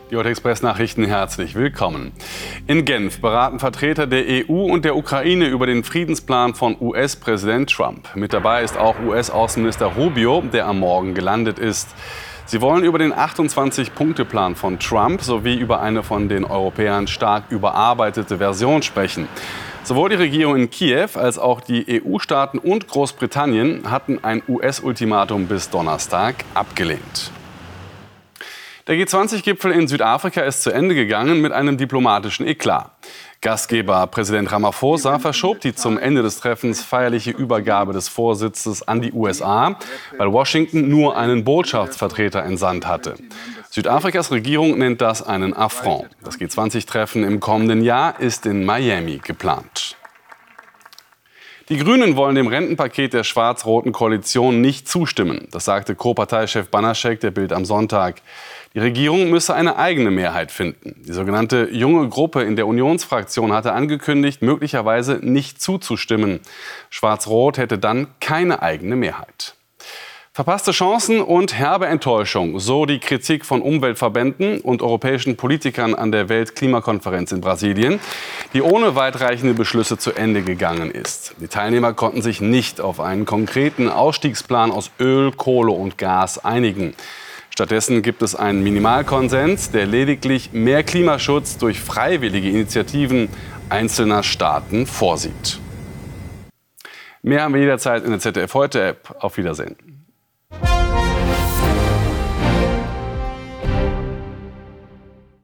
Die Heute-Express-Nachrichten, herzlich willkommen. In Genf beraten Vertreter der EU und der Ukraine über den Friedensplan von US-Präsident Trump. Mit dabei ist auch US-Außenminister Rubio, der am Morgen gelandet ist. Sie wollen über den 28-Punkte-Plan von Trump sowie über eine von den Europäern stark überarbeitete Version sprechen. Sowohl die Regierung in Kiew als auch die EU-Staaten und Großbritannien hatten ein US-Ultimatum bis Donnerstag abgelehnt. Der G20-Gipfel in Südafrika ist zu Ende gegangen mit einem diplomatischen Eklat. Gastgeber Präsident Ramaphosa verschob die zum Ende des Treffens feierliche Übergabe des Vorsitzes an die USA, weil Washington nur einen Botschaftsvertreter entsandt hatte. Südafrikas Regierung nennt das einen Affront. Das G20-Treffen im kommenden Jahr ist in Miami geplant. Die Grünen wollen dem Rentenpaket der schwarz-roten Koalition nicht zustimmen. Das sagte Co-Parteichef Banaschek der Bild am Sonntag. Die Regierung müsse eine eigene Mehrheit finden. Die sogenannte junge Gruppe in der Unionsfraktion hatte angekündigt, möglicherweise nicht zuzustimmen. Schwarz-Rot hätte dann keine eigene Mehrheit. Verpasste Chancen und herbe Enttäuschung, so die Kritik von Umweltverbänden und europäischen Politikern an der Weltklimakonferenz in Brasilien, die ohne weitreichende Beschlüsse zu Ende gegangen ist. Die Teilnehmer konnten sich nicht auf einen konkreten Ausstiegsplan aus Öl, Kohle und Gas einigen. Stattdessen gibt es einen Minimalkonsens, der lediglich mehr Klimaschutz durch freiwillige Initiativen einzelner Staaten vorsieht. Mehr haben wir jederzeit in der ZDF-Heute-App. Auf Wiedersehen.